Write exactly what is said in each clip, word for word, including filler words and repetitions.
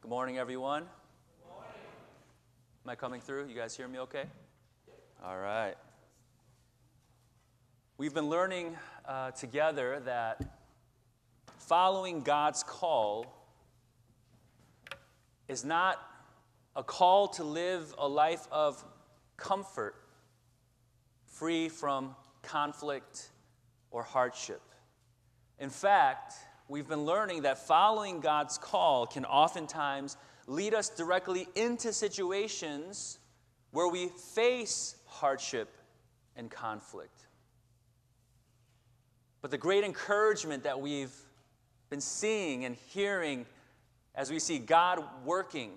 Good morning, everyone. Good morning. Am I coming through? You guys hear me okay? All right. We've been learning uh, together that following God's call is not a call to live a life of comfort, free from conflict or hardship. In fact, we've been learning that following God's call can oftentimes lead us directly into situations where we face hardship and conflict. But the great encouragement that we've been seeing and hearing as we see God working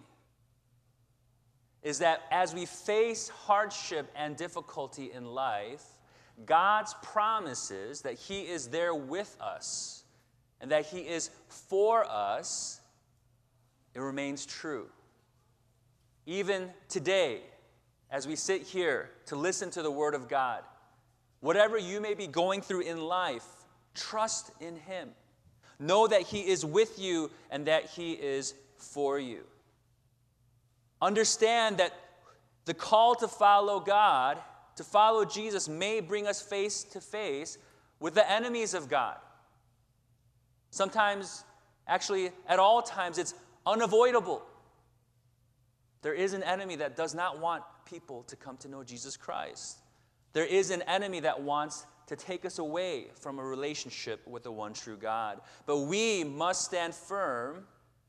is that as we face hardship and difficulty in life, God's promises that He is there with us and that He is for us, it remains true. Even today, as we sit here to listen to the Word of God, whatever you may be going through in life, trust in Him. Know that He is with you and that He is for you. Understand that the call to follow God, to follow Jesus, may bring us face to face with the enemies of God. Sometimes, actually, at all times, it's unavoidable. There is an enemy that does not want people to come to know Jesus Christ. There is an enemy that wants to take us away from a relationship with the one true God. But we must stand firm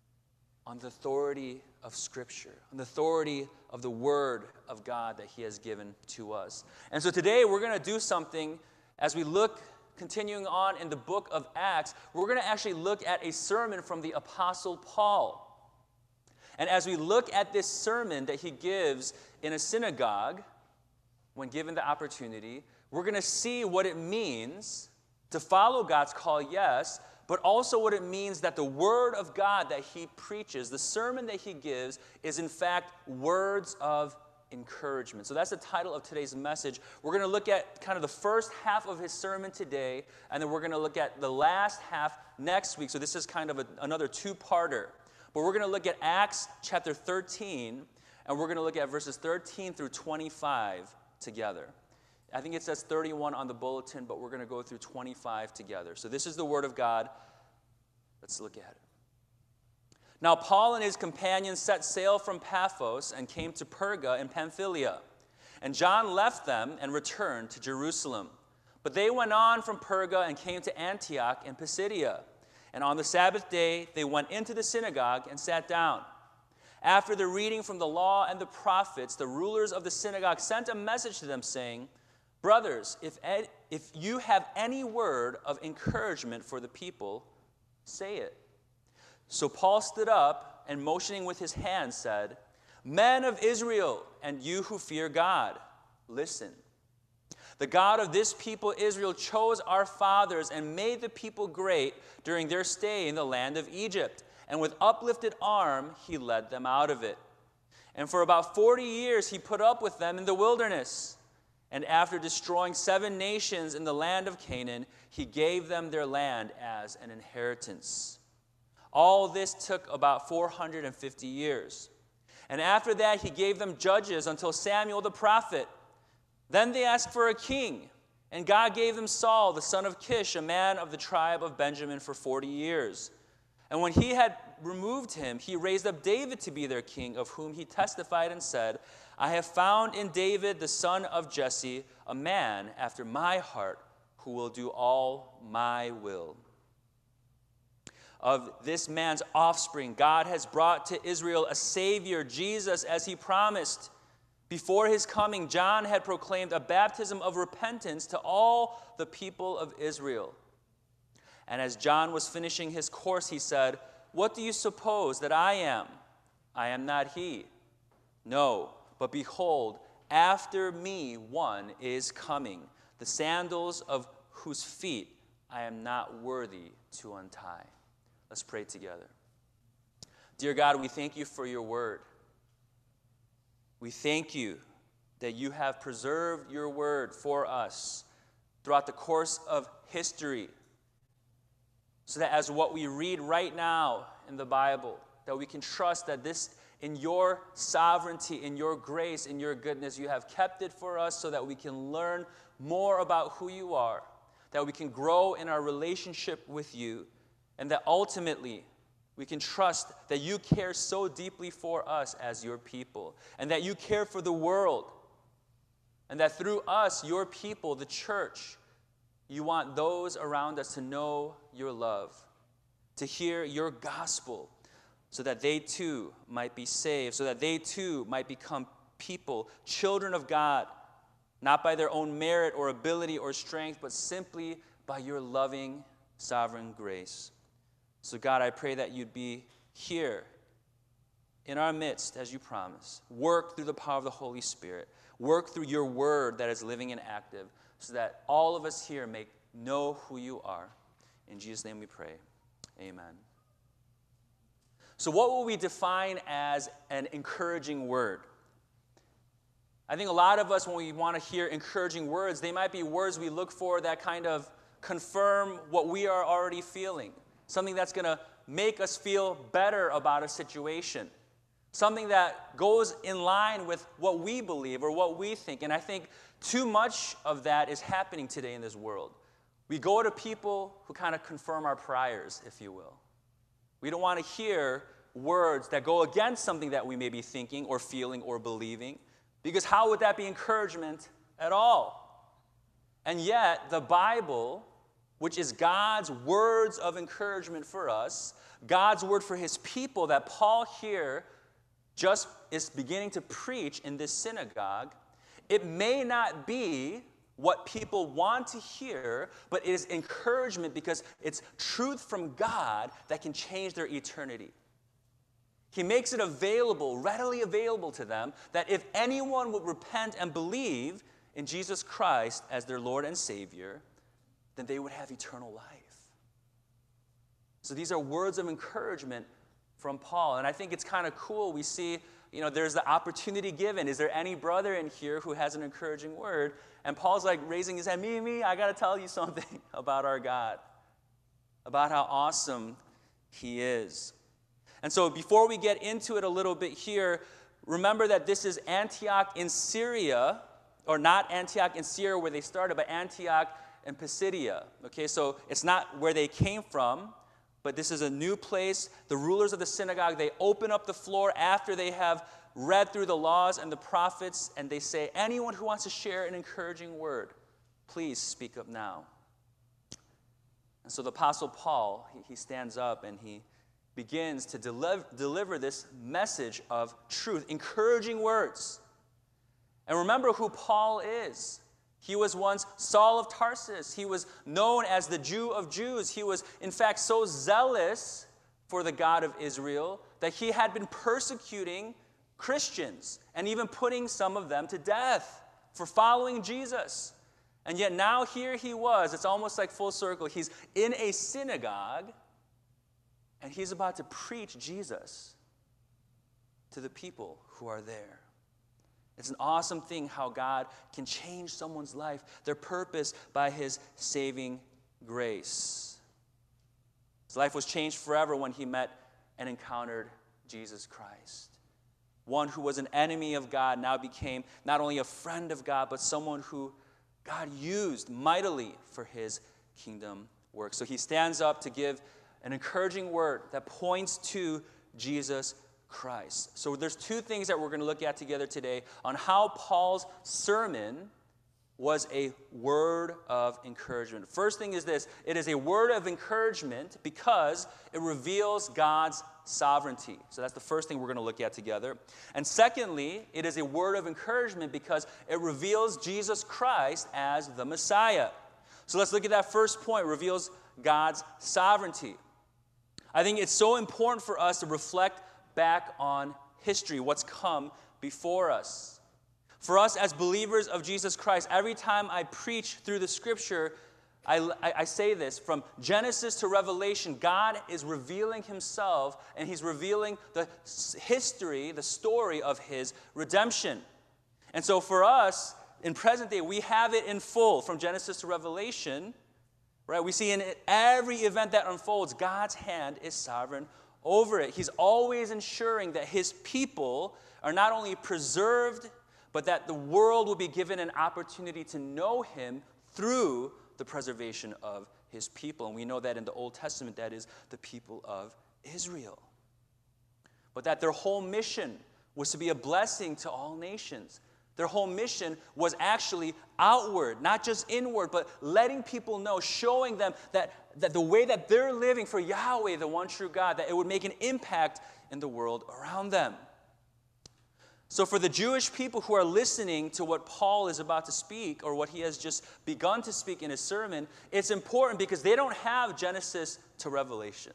on the authority of Scripture, on the authority of the Word of God that He has given to us. And so today we're going to do something as we look, continuing on in the book of Acts, we're going to actually look at a sermon from the Apostle Paul. And as we look at this sermon that he gives in a synagogue, when given the opportunity, we're going to see what it means to follow God's call, yes, but also what it means that the Word of God that he preaches, the sermon that he gives, is in fact words of encouragement. So that's the title of today's message. We're going to look at kind of the first half of his sermon today, and then we're going to look at the last half next week. So this is kind of a, another two-parter. But we're going to look at Acts chapter thirteen, and we're going to look at verses thirteen through twenty-five together. I think it says thirty-one on the bulletin, but we're going to go through twenty-five together. So this is the Word of God. Let's look at it. Now Paul and his companions set sail from Paphos and came to Perga in Pamphylia. And John left them and returned to Jerusalem. But they went on from Perga and came to Antioch in Pisidia. And on the Sabbath day they went into the synagogue and sat down. After the reading from the law and the prophets, the rulers of the synagogue sent a message to them saying, "Brothers, if, ed- if you have any word of encouragement for the people, say it." So Paul stood up and motioning with his hand said, "Men of Israel, and you who fear God, listen. The God of this people Israel chose our fathers and made the people great during their stay in the land of Egypt. And with uplifted arm, he led them out of it. And for about forty years, he put up with them in the wilderness. And after destroying seven nations in the land of Canaan, he gave them their land as an inheritance. All this took about four hundred fifty years. And after that, he gave them judges until Samuel the prophet. Then they asked for a king, and God gave them Saul, the son of Kish, a man of the tribe of Benjamin, for forty years. And when he had removed him, he raised up David to be their king, of whom he testified and said, "I have found in David, the son of Jesse, a man after my heart, who will do all my will." Of this man's offspring, God has brought to Israel a Savior, Jesus, as he promised. Before his coming, John had proclaimed a baptism of repentance to all the people of Israel. And as John was finishing his course, he said, "What do you suppose that I am? I am not he. No, but behold, after me one is coming, the sandals of whose feet I am not worthy to untie." Let's pray together. Dear God, we thank you for your word. We thank you that you have preserved your word for us throughout the course of history, so that as what we read right now in the Bible, that we can trust that this, in your sovereignty, in your grace, in your goodness, you have kept it for us so that we can learn more about who you are, that we can grow in our relationship with you, and that ultimately we can trust that you care so deeply for us as your people, and that you care for the world, and that through us, your people, the church, you want those around us to know your love, to hear your gospel, so that they too might be saved, so that they too might become people, children of God, not by their own merit or ability or strength, but simply by your loving, sovereign grace. So God, I pray that you'd be here in our midst, as you promise. Work through the power of the Holy Spirit. Work through your word that is living and active, so that all of us here may know who you are. In Jesus' name we pray. Amen. So what will we define as an encouraging word? I think a lot of us, when we want to hear encouraging words, they might be words we look for that kind of confirm what we are already feeling. Something that's going to make us feel better about a situation. Something that goes in line with what we believe or what we think. And I think too much of that is happening today in this world. We go to people who kind of confirm our priors, if you will. We don't want to hear words that go against something that we may be thinking or feeling or believing, because how would that be encouragement at all? And yet, the Bible, which is God's words of encouragement for us, God's word for his people that Paul here just is beginning to preach in this synagogue, it may not be what people want to hear, but it is encouragement because it's truth from God that can change their eternity. He makes it available, readily available to them, that if anyone would repent and believe in Jesus Christ as their Lord and Savior, then they would have eternal life. So these are words of encouragement from Paul. And I think it's kind of cool. We see, you know, there's the opportunity given. Is there any brother in here who has an encouraging word? And Paul's like raising his hand, me, me, I got to tell you something about our God, about how awesome he is. And so before we get into it a little bit here, remember that this is Antioch in Syria, or not Antioch in Syria where they started, but Antioch in Pisidia. Okay, so it's not where they came from, but this is a new place. The rulers of the synagogue, they open up the floor after they have read through the laws and the prophets, and they say, anyone who wants to share an encouraging word, please speak up now. And so the Apostle Paul, he, he stands up and he begins to deliver, deliver this message of truth, encouraging words. And remember who Paul is. He was once Saul of Tarsus. He was known as the Jew of Jews. He was, in fact, so zealous for the God of Israel that he had been persecuting Christians and even putting some of them to death for following Jesus. And yet now here he was. It's almost like full circle. He's in a synagogue, and he's about to preach Jesus to the people who are there. It's an awesome thing how God can change someone's life, their purpose, by his saving grace. His life was changed forever when he met and encountered Jesus Christ. One who was an enemy of God now became not only a friend of God, but someone who God used mightily for his kingdom work. So he stands up to give an encouraging word that points to Jesus Christ. So there's two things that we're going to look at together today on how Paul's sermon was a word of encouragement. First thing is this: it is a word of encouragement because it reveals God's sovereignty. So that's the first thing we're going to look at together. And secondly, it is a word of encouragement because it reveals Jesus Christ as the Messiah. So let's look at that first point. It reveals God's sovereignty. I think it's so important for us to reflect back on history, what's come before us. For us as believers of Jesus Christ, every time I preach through the scripture, I, I, I say this, from Genesis to Revelation, God is revealing himself, and he's revealing the history, the story of his redemption. And so for us, in present day, we have it in full from Genesis to Revelation. Right? We see in every event that unfolds, God's hand is sovereign over it. He's always ensuring that his people are not only preserved, but that the world will be given an opportunity to know him through the preservation of his people. And we know that in the Old Testament, that is the people of Israel. But that their whole mission was to be a blessing to all nations. Their whole mission was actually outward, not just inward, but letting people know, showing them that, that the way that they're living for Yahweh, the one true God, that it would make an impact in the world around them. So for the Jewish people who are listening to what Paul is about to speak, or what he has just begun to speak in his sermon, it's important because they don't have Genesis to Revelation.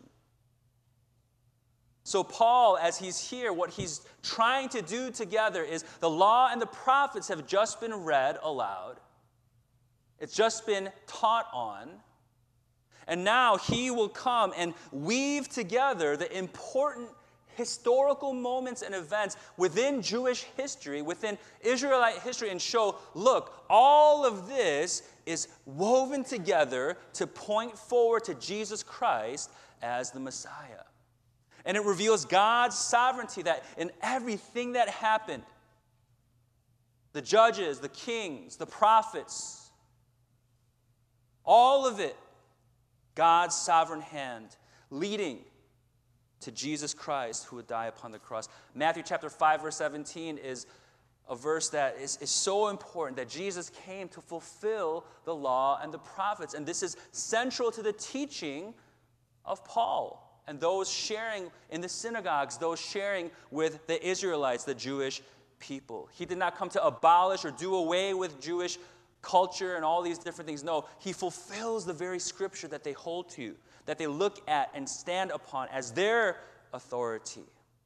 So Paul, as he's here, what he's trying to do together is the law and the prophets have just been read aloud. It's just been taught on. And now he will come and weave together the important historical moments and events within Jewish history, within Israelite history, and show, look, all of this is woven together to point forward to Jesus Christ as the Messiah. And it reveals God's sovereignty, that in everything that happened, the judges, the kings, the prophets, all of it, God's sovereign hand leading to Jesus Christ who would die upon the cross. Matthew chapter five, verse seventeen is a verse that is, is so important, that Jesus came to fulfill the law and the prophets. And this is central to the teaching of Paul and those sharing in the synagogues, those sharing with the Israelites, the Jewish people. He did not come to abolish or do away with Jewish culture and all these different things. No, he fulfills the very scripture that they hold to, that they look at and stand upon as their authority.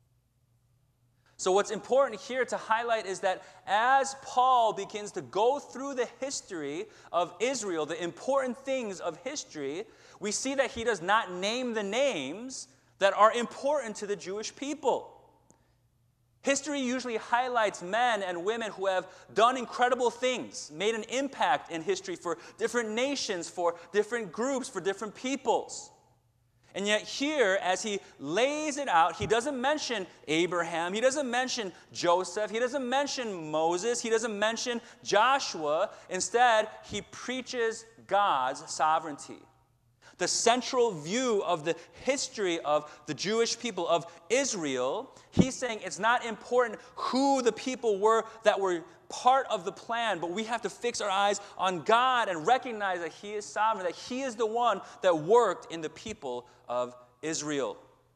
So what's important here to highlight is that as Paul begins to go through the history of Israel, the important things of history, we see that he does not name the names that are important to the Jewish people. History usually highlights men and women who have done incredible things, made an impact in history for different nations, for different groups, for different peoples. And yet here, as he lays it out, he doesn't mention Abraham, he doesn't mention Joseph, he doesn't mention Moses, he doesn't mention Joshua. Instead, he preaches God's sovereignty. The central view of the history of the Jewish people, of Israel, he's saying it's not important who the people were that were part of the plan, but we have to fix our eyes on God and recognize that he is sovereign, that he is the one that worked in the people of Israel.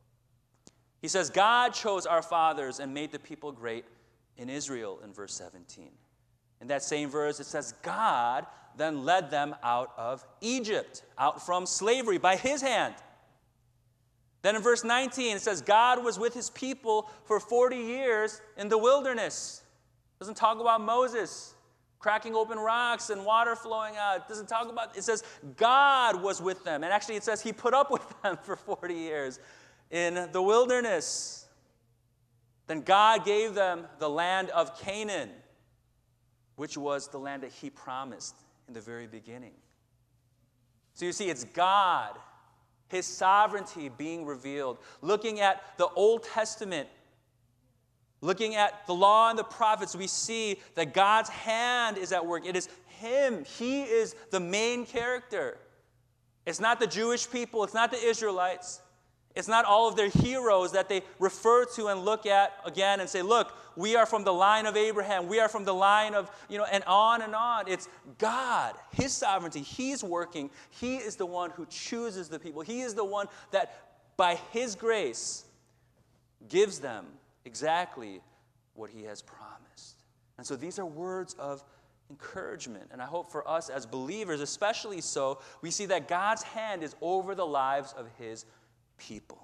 He says, God chose our fathers and made the people great in Israel, in verse seventeen. In that same verse, it says, God then led them out of Egypt, out from slavery by his hand. Then in verse nineteen, it says, God was with his people for forty years in the wilderness. It doesn't talk about Moses cracking open rocks and water flowing out. It doesn't talk about, it says God was with them. And actually it says he put up with them for forty years in the wilderness. Then God gave them the land of Canaan, which was the land that he promised in the very beginning. So you see, it's God, his sovereignty being revealed. Looking at the Old Testament, looking at the law and the prophets, we see that God's hand is at work. It is him. He is the main character. It's not the Jewish people. It's not the Israelites. It's not all of their heroes that they refer to and look at again and say, look, we are from the line of Abraham. We are from the line of, you know, and on and on. It's God, his sovereignty. He's working. He is the one who chooses the people. He is the one that, by his grace, gives them exactly what he has promised. And so these are words of encouragement. And I hope for us as believers, especially so, we see that God's hand is over the lives of his people.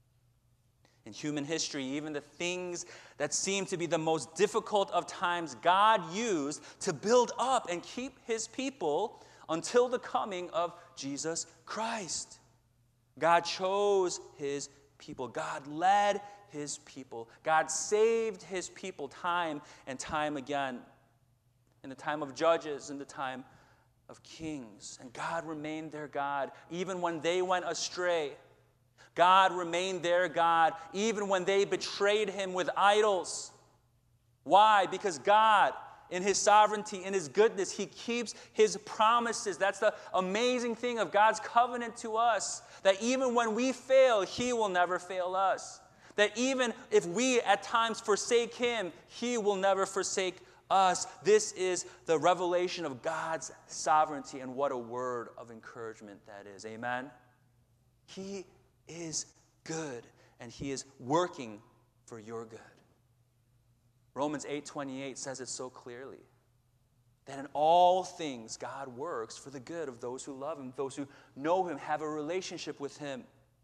In human history, even the things that seem to be the most difficult of times, God used to build up and keep his people until the coming of Jesus Christ. God chose his people. God led his people. God saved his people time and time again. In the time of judges, in the time of kings. And God remained their God even when they went astray. God remained their God even when they betrayed him with idols. Why? Because God, in his sovereignty, in his goodness, he keeps his promises. That's the amazing thing of God's covenant to us, that even when we fail, he will never fail us. That even if we at times forsake him, he will never forsake us. This is the revelation of God's sovereignty, and what a word of encouragement that is. Amen? He is good, and he is working for your good. Romans eight twenty-eight says it so clearly, that in all things God works for the good of those who love him, those who know him, have a relationship with him.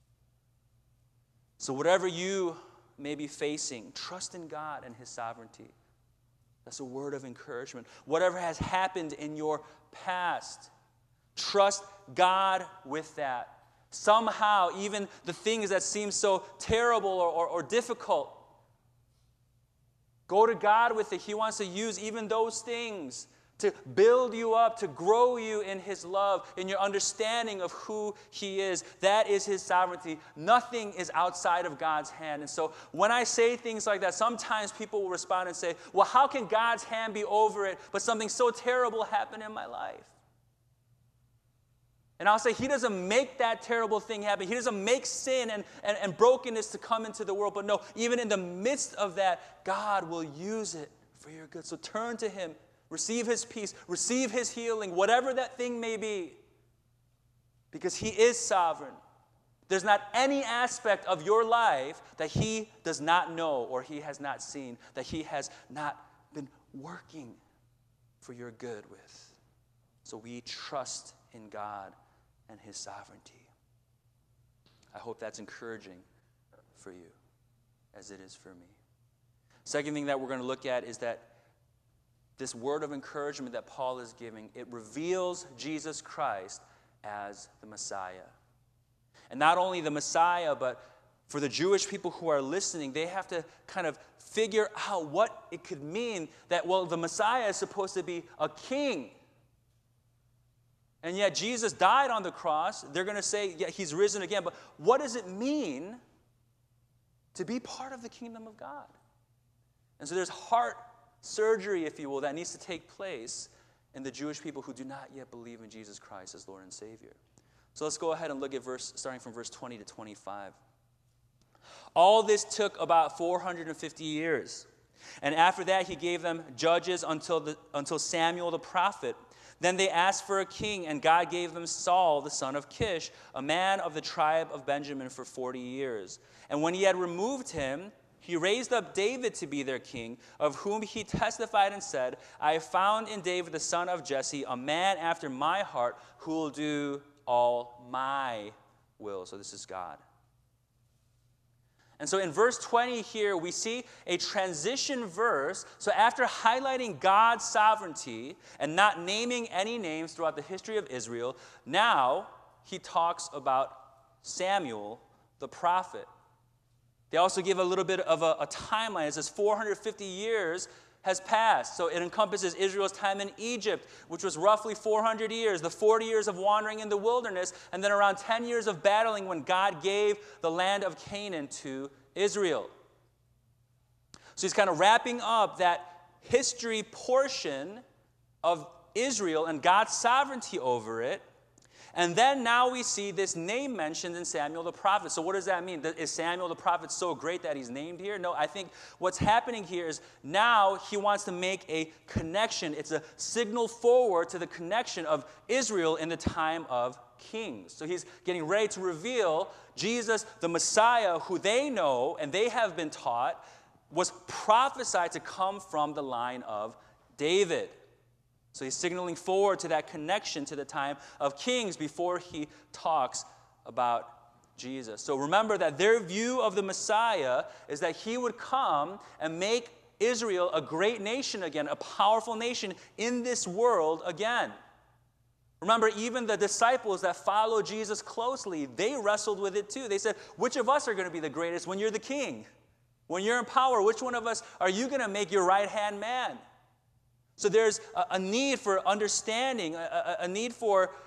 So whatever you may be facing, trust in God and his sovereignty. That's a word of encouragement. Whatever has happened in your past, trust God with that. Somehow, even the things that seem so terrible or, or, or difficult, go to God with it. He wants to use even those things to build you up, to grow you in his love, in your understanding of who he is. That is his sovereignty. Nothing is outside of God's hand. And so when I say things like that, sometimes people will respond and say, well, how can God's hand be over it, but something so terrible happened in my life? And I'll say, he doesn't make that terrible thing happen. He doesn't make sin and, and, and brokenness to come into the world. But no, even in the midst of that, God will use it for your good. So turn to him. Receive his peace. Receive his healing, whatever that thing may be. Because he is sovereign. There's not any aspect of your life that he does not know or he has not seen, that he has not been working for your good with. So we trust in God and his sovereignty. I hope that's encouraging for you, as it is for me. Second thing that we're going to look at is that this word of encouragement that Paul is giving, it reveals Jesus Christ as the Messiah. And not only the Messiah, but for the Jewish people who are listening, they have to kind of figure out what it could mean that, well, the Messiah is supposed to be a king. And yet Jesus died on the cross. They're going to say, yeah, he's risen again. But what does it mean to be part of the kingdom of God? And so there's heart surgery, if you will, that needs to take place in the Jewish people who do not yet believe in Jesus Christ as Lord and Savior. So let's go ahead and look at verse, starting from verse twenty to twenty-five. All this took about four hundred fifty years. And after that, he gave them judges until, the, until Samuel the prophet. Then they asked for a king, and God gave them Saul, the son of Kish, a man of the tribe of Benjamin, for forty years. And when he had removed him, he raised up David to be their king, of whom he testified and said, I have found in David the son of Jesse, a man after my heart, who will do all my will. So this is God. And so in verse twenty here, we see a transition verse. So after highlighting God's sovereignty and not naming any names throughout the history of Israel, now he talks about Samuel, the prophet. They also give a little bit of a, a timeline. It says four hundred fifty years has passed. So it encompasses Israel's time in Egypt, which was roughly four hundred years, the forty years of wandering in the wilderness, and then around ten years of battling when God gave the land of Canaan to Israel. So he's kind of wrapping up that history portion of Israel and God's sovereignty over it. And then now we see this name mentioned in Samuel the prophet. So what does that mean? Is Samuel the prophet so great that he's named here? No, I think what's happening here is now he wants to make a connection. It's a signal forward to the connection of Israel in the time of kings. So he's getting ready to reveal Jesus, the Messiah, who they know and they have been taught was prophesied to come from the line of David. So he's signaling forward to that connection to the time of kings before he talks about Jesus. So remember that their view of the Messiah is that he would come and make Israel a great nation again, a powerful nation in this world again. Remember, even the disciples that followed Jesus closely, they wrestled with it too. They said, which of us are going to be the greatest when you're the king? When you're in power, which one of us are you going to make your right-hand man? So there's a, a need for understanding, a, a, a need for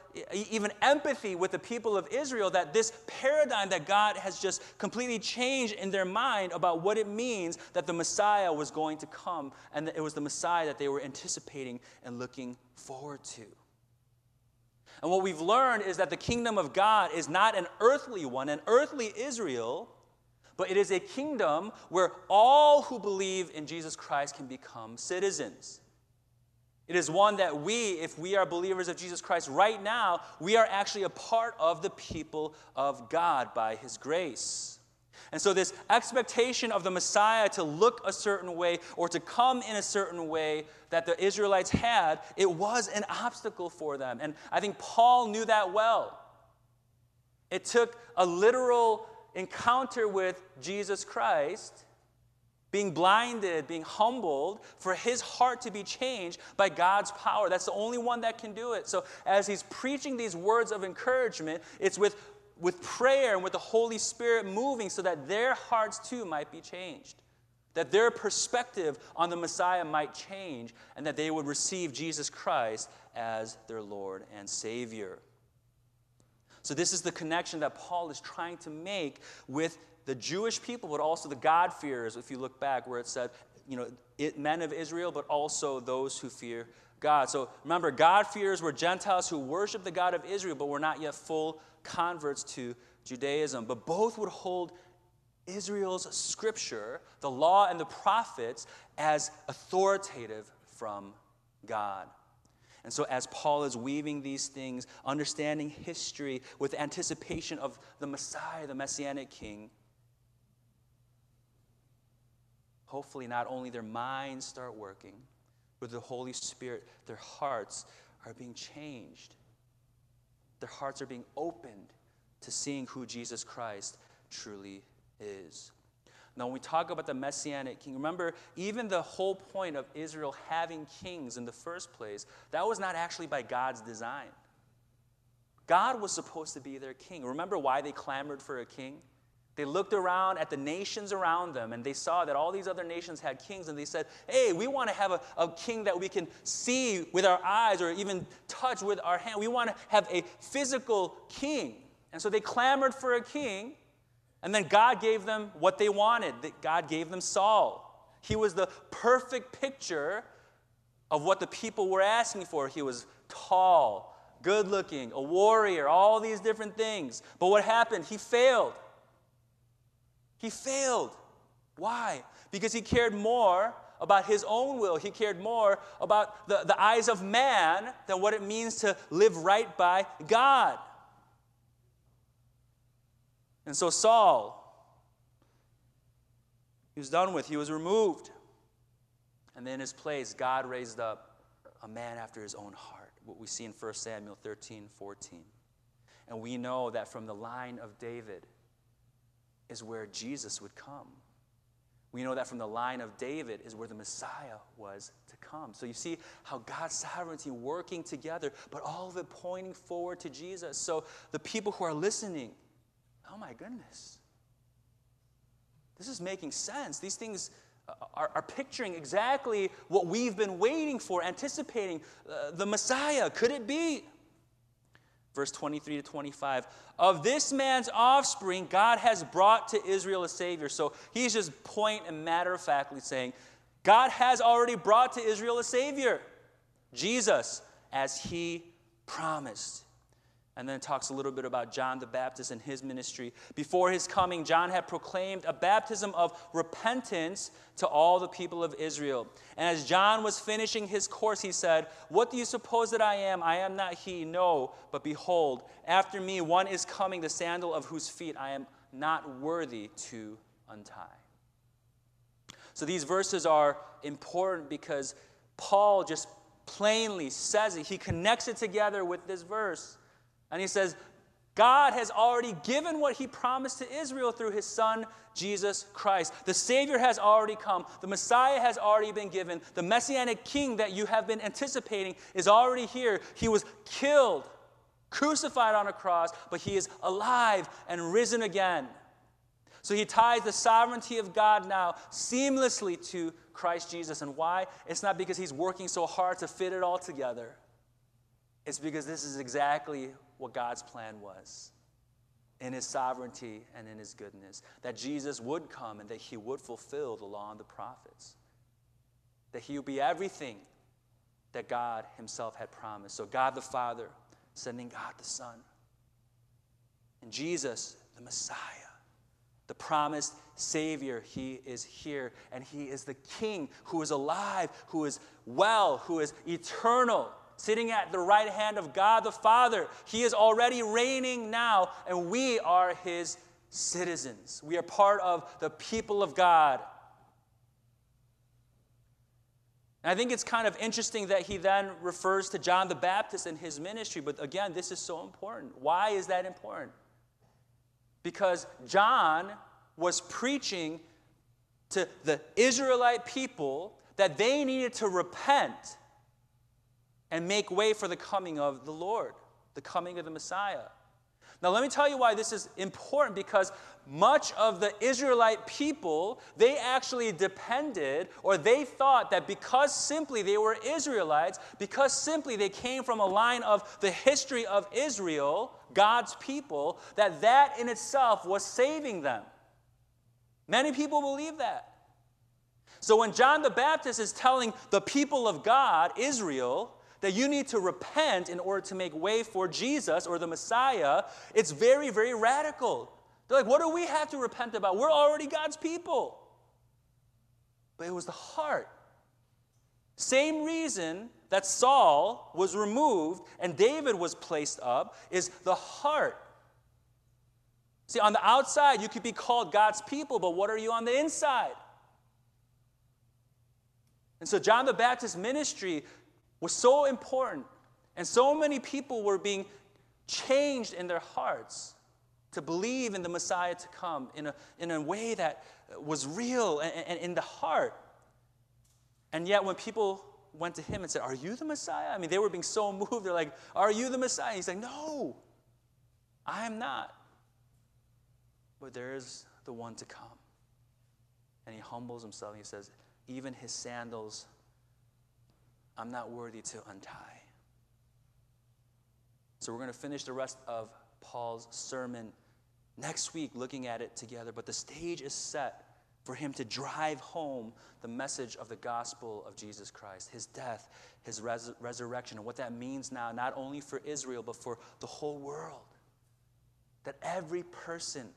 even empathy with the people of Israel, that this paradigm that God has just completely changed in their mind about what it means that the Messiah was going to come, and that it was the Messiah that they were anticipating and looking forward to. And what we've learned is that the kingdom of God is not an earthly one, an earthly Israel, but it is a kingdom where all who believe in Jesus Christ can become citizens. It is one that we, if we are believers of Jesus Christ right now, we are actually a part of the people of God by His grace. And so this expectation of the Messiah to look a certain way or to come in a certain way that the Israelites had, it was an obstacle for them. And I think Paul knew that well. It took a literal encounter with Jesus Christ, being blinded, being humbled, for his heart to be changed by God's power. That's the only one that can do it. So as he's preaching these words of encouragement, it's with, with prayer and with the Holy Spirit moving so that their hearts too might be changed, that their perspective on the Messiah might change, and that they would receive Jesus Christ as their Lord and Savior. So this is the connection that Paul is trying to make with the Jewish people, but also the God-fearers, if you look back where it said, you know, it, men of Israel, but also those who fear God. So remember, God-fearers were Gentiles who worshiped the God of Israel, but were not yet full converts to Judaism. But both would hold Israel's scripture, the law and the prophets, as authoritative from God. And so as Paul is weaving these things, understanding history with anticipation of the Messiah, the Messianic King, hopefully not only their minds start working, with the Holy Spirit, their hearts are being changed. Their hearts are being opened to seeing who Jesus Christ truly is. Now, when we talk about the Messianic King, remember, even the whole point of Israel having kings in the first place, that was not actually by God's design. God was supposed to be their king. Remember why they clamored for a king? They looked around at the nations around them, and they saw that all these other nations had kings, and they said, hey, we want to have a, a king that we can see with our eyes or even touch with our hand. We want to have a physical king. And so they clamored for a king, and then God gave them what they wanted. God gave them Saul. He was the perfect picture of what the people were asking for. He was tall, good-looking, a warrior, all these different things. But what happened? He failed. He failed. Why? Because he cared more about his own will. He cared more about the, the eyes of man than what it means to live right by God. And so Saul, he was done with. He was removed. And then in his place, God raised up a man after his own heart, what we see in First Samuel thirteen, fourteen. And we know that from the line of David is where Jesus would come. We know that from the line of David is where the Messiah was to come. So you see how God's sovereignty working together, but all of it pointing forward to Jesus. So the people who are listening, oh my goodness, this is making sense. These things are, are picturing exactly what we've been waiting for, anticipating uh, the Messiah. Could it be? Verse twenty-three to twenty-five, of this man's offspring, God has brought to Israel a Savior. So he's just point and matter-of-factly saying, God has already brought to Israel a Savior, Jesus, as he promised. And then it talks a little bit about John the Baptist and his ministry. Before his coming, John had proclaimed a baptism of repentance to all the people of Israel. And as John was finishing his course, he said, what do you suppose that I am? I am not he, no, but behold, after me one is coming, the sandal of whose feet I am not worthy to untie. So these verses are important because Paul just plainly says it. He connects it together with this verse. And he says, God has already given what he promised to Israel through his son, Jesus Christ. The Savior has already come. The Messiah has already been given. The Messianic King that you have been anticipating is already here. He was killed, crucified on a cross, but he is alive and risen again. So he ties the sovereignty of God now seamlessly to Christ Jesus. And why? It's not because he's working so hard to fit it all together. It's because this is exactly what God's plan was in his sovereignty and in his goodness, that Jesus would come and that he would fulfill the law and the prophets, that he would be everything that God himself had promised. So God the Father sending God the Son, and Jesus, the Messiah, the promised Savior, he is here, and he is the King who is alive, who is well, who is eternal, sitting at the right hand of God the Father. He is already reigning now, and we are his citizens. We are part of the people of God. And I think it's kind of interesting that he then refers to John the Baptist in his ministry, but again, this is so important. Why is that important? Because John was preaching to the Israelite people that they needed to repent and make way for the coming of the Lord, the coming of the Messiah. Now, let me tell you why this is important, because much of the Israelite people, they actually depended, or they thought that because simply they were Israelites, because simply they came from a line of the history of Israel, God's people, that that in itself was saving them. Many people believe that. So when John the Baptist is telling the people of God, Israel, that you need to repent in order to make way for Jesus or the Messiah, it's very, very radical. They're like, what do we have to repent about? We're already God's people. But it was the heart. Same reason that Saul was removed and David was placed up is the heart. See, on the outside, you could be called God's people, but what are you on the inside? And so John the Baptist's ministry was so important, and so many people were being changed in their hearts to believe in the Messiah to come in a, in a way that was real and, and in the heart. And yet when people went to him and said, are you the Messiah? I mean, they were being so moved. They're like, are you the Messiah? And he's like, no, I am not. But there is the one to come. And he humbles himself and he says, even his sandals I'm not worthy to untie. So we're going to finish the rest of Paul's sermon next week looking at it together, but the stage is set for him to drive home the message of the gospel of Jesus Christ, his death, his res- resurrection, and what that means now, not only for Israel, but for the whole world. That every person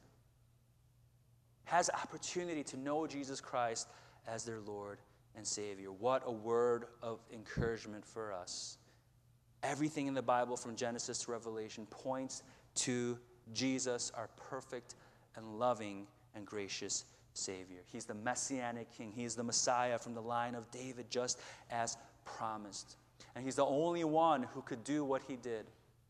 has opportunity to know Jesus Christ as their Lord and Savior. What a word of encouragement for us. Everything in the Bible from Genesis to Revelation points to Jesus, our perfect and loving and gracious Savior. He's the Messianic King. He's the Messiah from the line of David, just as promised. And he's the only one who could do what he did,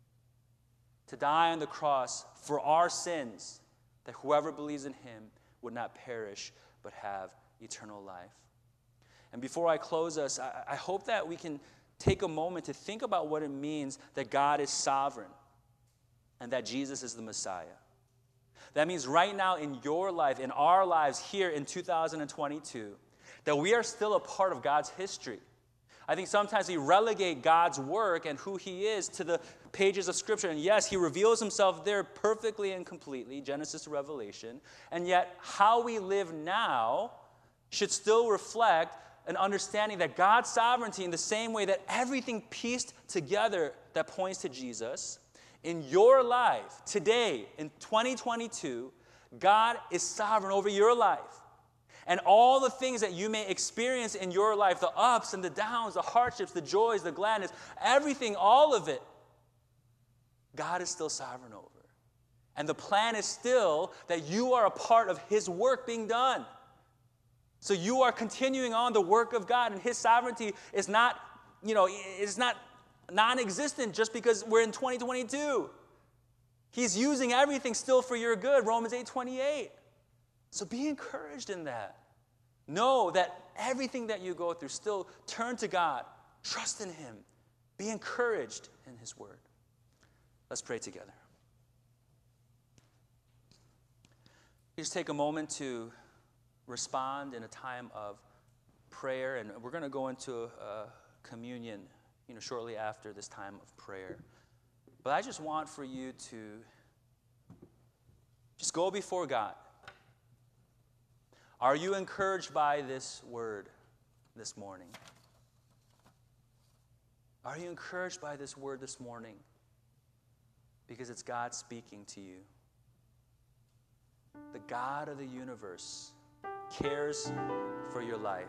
to die on the cross for our sins, that whoever believes in him would not perish but have eternal life. And before I close us, I, I hope that we can take a moment to think about what it means that God is sovereign and that Jesus is the Messiah. That means right now in your life, in our lives here in two thousand twenty-two, that we are still a part of God's history. I think sometimes we relegate God's work and who he is to the pages of Scripture. And yes, he reveals himself there perfectly and completely, Genesis to Revelation. And yet, how we live now should still reflect an understanding that God's sovereignty, in the same way that everything pieced together that points to Jesus, in your life, today, in twenty twenty-two, God is sovereign over your life. And all the things that you may experience in your life, the ups and the downs, the hardships, the joys, the gladness, everything, all of it, God is still sovereign over. And the plan is still that you are a part of his work being done. So you are continuing on the work of God, and his sovereignty is not, you know, is not non-existent just because we're in twenty twenty-two. He's using everything still for your good, Romans eight twenty-eight. So be encouraged in that. Know that everything that you go through, still turn to God, trust in him, be encouraged in his word. Let's pray together. Just take a moment to respond in a time of prayer, and we're going to go into uh, communion you know, shortly after this time of prayer. But I just want for you to just go before God. Are you encouraged by this word this morning? Are you encouraged by this word this morning? Because it's God speaking to you. The God of the universe cares for your life.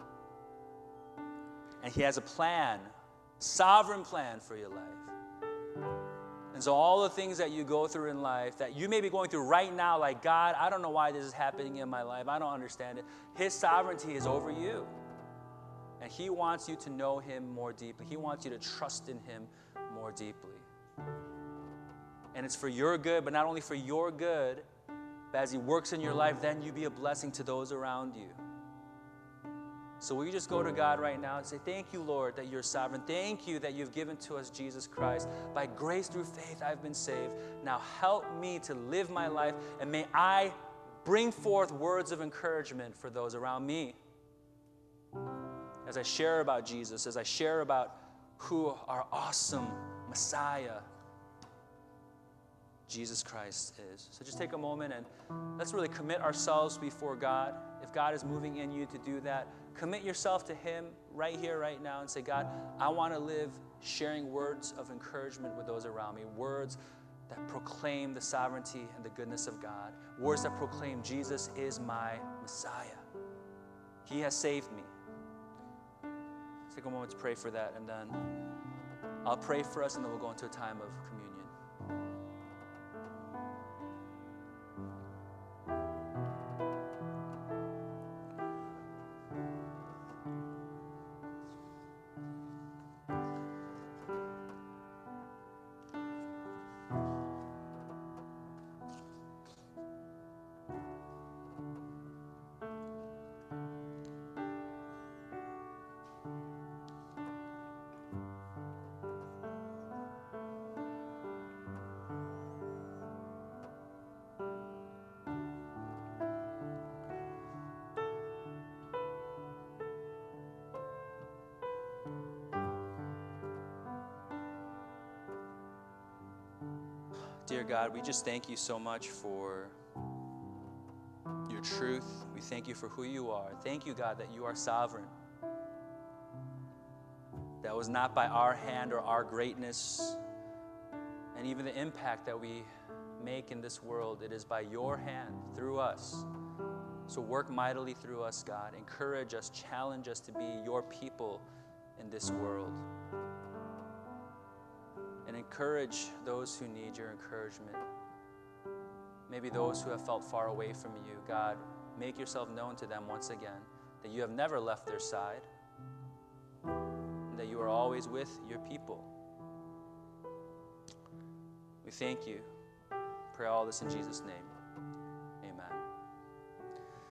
And He has a plan, sovereign plan for your life. And so all the things that you go through in life, that you may be going through right now, like, God, I don't know why this is happening in my life. I don't understand it. His sovereignty is over you. And He wants you to know Him more deeply. He wants you to trust in Him more deeply. And it's for your good, but not only for your good, but as He works in your life, then you be a blessing to those around you. So will you just go to God right now and say, thank you, Lord, that you're sovereign. Thank you that you've given to us Jesus Christ. By grace through faith, I've been saved. Now help me to live my life, and may I bring forth words of encouragement for those around me. As I share about Jesus, as I share about who our awesome Messiah, Jesus Christ, is. So just take a moment and let's really commit ourselves before God. If God is moving in you to do that, commit yourself to Him right here, right now, and say, God, I want to live sharing words of encouragement with those around me, words that proclaim the sovereignty and the goodness of God, words that proclaim Jesus is my Messiah. He has saved me. Let's take a moment to pray for that, and then I'll pray for us, and then we'll go into a time of communion. Dear God, we just thank you so much for your truth. We thank you for who you are. Thank you, God, that you are sovereign. That was not by our hand or our greatness, and even the impact that we make in this world. It is by your hand, through us. So work mightily through us, God. Encourage us, challenge us to be your people in this world. And encourage those who need your encouragement. Maybe those who have felt far away from you. God, make yourself known to them once again, that you have never left their side, and that you are always with your people. We thank you. Pray all this in Jesus' name.